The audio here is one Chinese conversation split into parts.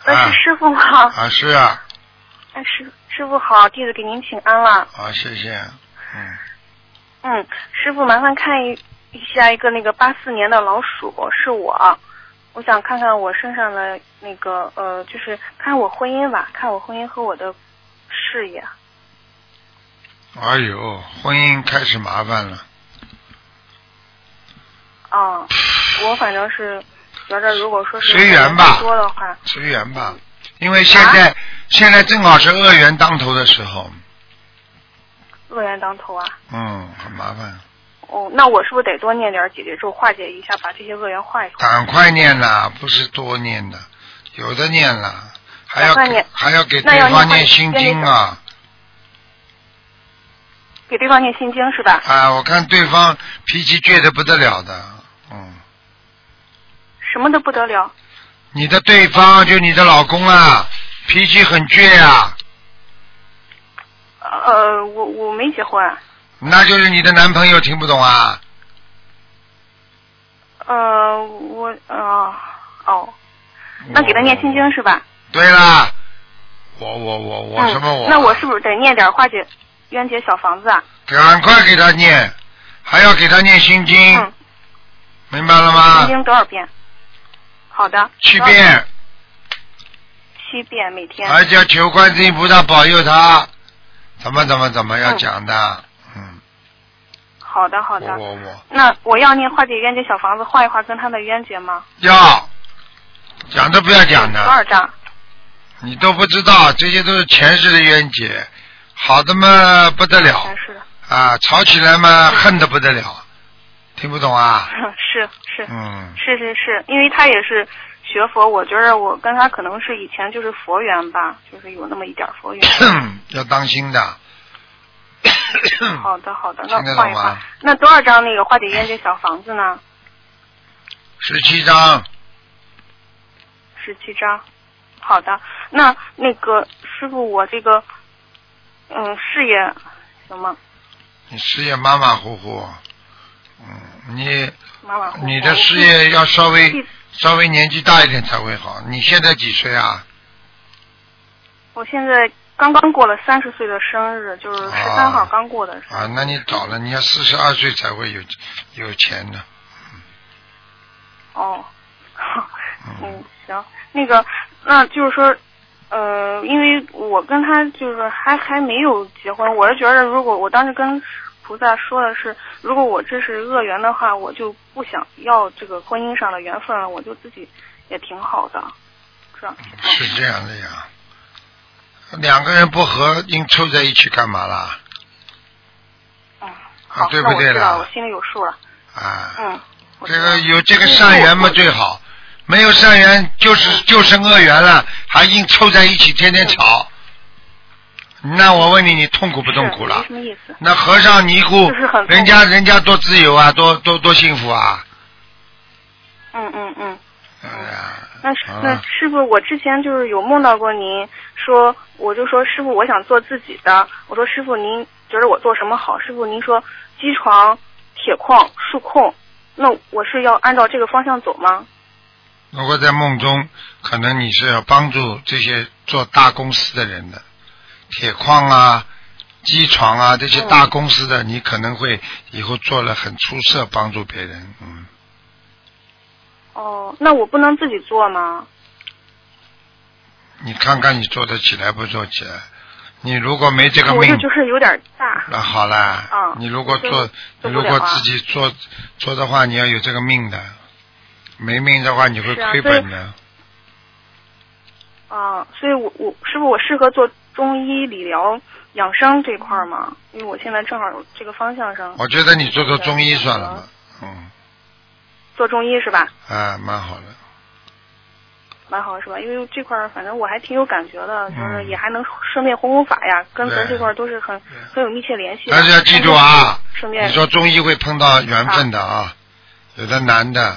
是师傅好。 啊，是啊。 师傅好，弟子给您请安了。 好，谢谢。 师傅麻烦看一下一个那个84年的老鼠是我想看看我身上的那个就是看我婚姻吧，看我婚姻和我的事业。 哎呦，婚姻开始麻烦了。 我反正是觉得如果说是随缘吧， 多的话， 随缘吧，因为现在正好是恶缘当头的时候。 恶缘当头啊。 很麻烦。 那我是不是得多念点解结咒化解一下，把这些恶缘化一化？ 赶快念了，不是多念的，有的念了，还要给对方念心经啊。 给对方念心经是吧？ 我看对方脾气倔得不得了的。 什么都不得了？ 你的对方就你的老公啊，脾气很倔啊。 我没结婚。 那就是你的男朋友，听不懂啊？ 那给他念心经是吧？ 对啦，我什么我？ 那我是不是得念点化解冤结小房子啊？ 赶快给他念，还要给他念心经。明白了吗？ 心经多少遍？好的。 7遍。 7遍每天。 而且求观世音菩萨保佑他，怎么要讲的。 好的。那我要念化解冤结小房子，化一化跟他的冤结吗？ 要，讲都不要讲的。 多少张？ 你都不知道，这些都是前世的冤结，好的嘛不得了。 前世的。 吵起来嘛恨得不得了，听不懂啊？ 是。是，因为他也是学佛，我觉得我跟他可能是以前就是佛缘吧，就是有那么一点佛缘。 要当心的。 好的，那换一换。那多少张那个化解冤结小房子呢 ？17张。 17张，好的。那个师傅，我这个事业行吗？ 你事业马马虎虎， 马马虎虎。 你的事业要稍微年纪大一点才会好。你现在几岁啊？ 我现在刚刚过了30岁的生日，就是13号刚过的生日。 那你早了，你要42岁才会有钱的。 行，那就是说，因为我跟他就是还没有结婚，我是觉得如果我当时跟菩萨说的是，如果我这是恶缘的话，我就不想要这个婚姻上的缘分了，我就自己也挺好的， 是这样的呀。两个人不合，硬凑在一起干嘛啦？ 好， 对不对啦？ 那我知道，我心里有数了。 这个有这个善缘嘛最好，没有善缘就生恶缘了，还硬凑在一起天天吵。那我问你，你痛苦不痛苦了？ 没什么意思。 那和尚尼姑，人家多自由啊，多幸福啊。 那师傅，我之前就是有梦到过您，说我就说师傅，我想做自己的。我说师傅，您觉得我做什么好？师傅您说机床、铁矿、数控，那我是要按照这个方向走吗？ 如果在梦中，可能你是要帮助这些做大公司的人的，铁矿啊、机床啊这些大公司的，你可能会以后做了很出色，帮助别人。 那我不能自己做吗？ 你看看你做得起来不做起来？你如果没这个命， 我就是有点大。 那好了，你如果自己做的话，你要有这个命的，没命的话你会亏本的。 所以我师傅，我适合做中医理疗养生这块吗？因为我现在正好有这个方向上。 我觉得你做中医算了吧。 做中医是吧？ 蛮好的。 蛮好是吧？因为这块反正我还挺有感觉的，就是也还能顺便弘法呀，跟咱这块都是很有密切联系。 但是要记住啊，你说中医会碰到缘分的啊，有的男的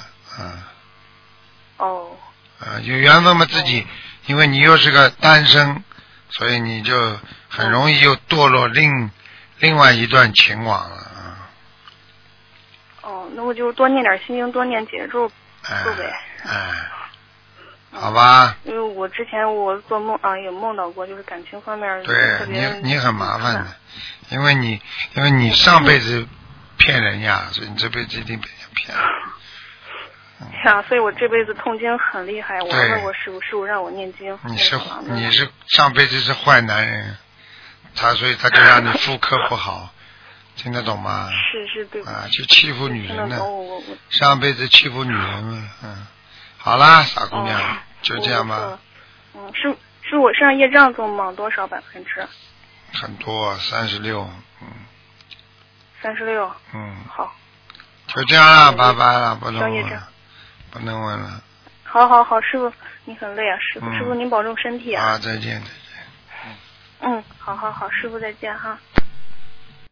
有缘分嘛自己，因为你又是个单身，所以你就很容易又堕落另外一段情网了。 那我就多念点心经，多念解咒呗。 好吧？ 因为我之前我做梦啊，也梦到过，就是感情方面对特别你很麻烦的，因为你上辈子骗人呀，所以你这辈子一定被人骗了。 呀，所以我这辈子痛经很厉害，我问过师傅让我念经。 你是上辈子是坏男人，所以他就让你妇科不好，听得懂吗？ 是对。 啊，就欺负女人呢。 我上辈子欺负女人嘛，好啦，傻姑娘，就这样吧。 是我身上业障重吗？多少%？ 很多，36。 36。好。 就这样了，拜拜了，不能问了，不能问了。 好，师傅，你很累啊，师傅您保重身体啊。 再见。 好，师傅再见哈。